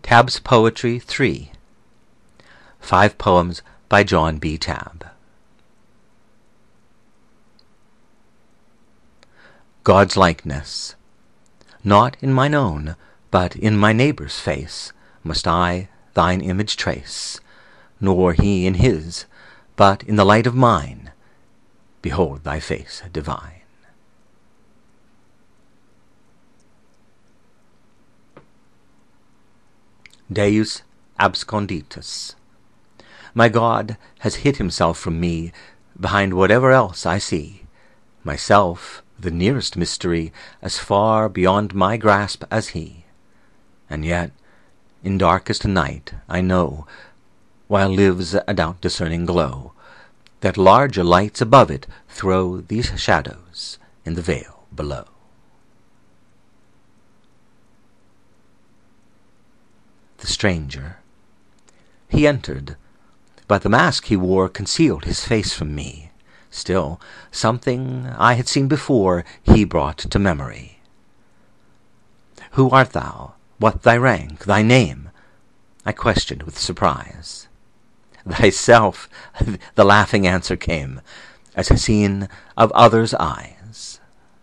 Tabb's Poetry 3. 5 poems by John B. Tabb. God's likeness. Not in mine own, but in my neighbour's face, must I thine image trace, nor he in his, but in the light of mine, behold thy face divine. Deus absconditus. My God has hid himself from me behind whatever else I see, myself the nearest mystery, as far beyond my grasp as he. And yet, in darkest night, I know, while lives a doubt-discerning glow, that larger lights above it throw these shadows in the veil below. The stranger. He entered, but the mask he wore concealed his face from me. Still, something I had seen before he brought to memory. Who art thou? What thy rank, thy name? I questioned with surprise. Thyself, the laughing answer came, as seen of others' eyes.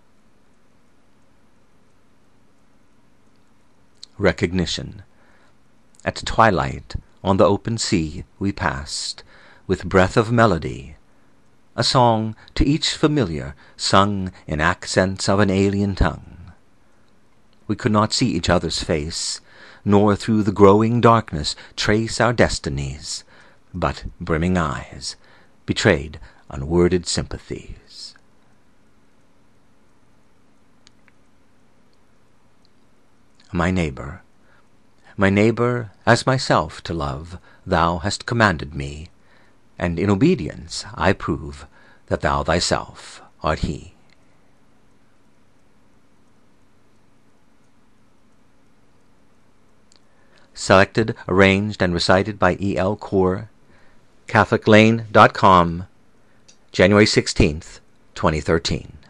Recognition. At twilight, on the open sea, we passed, with breath of melody, a song to each familiar, sung in accents of an alien tongue. We could not see each other's face, nor through the growing darkness trace our destinies, but brimming eyes betrayed unworded sympathies. My neighbour. My neighbour as myself to love thou hast commanded me, and in obedience I prove that thou thyself art he. Selected, arranged, and recited by E. L. Core, CatholicLane.com, January 16th, 2013.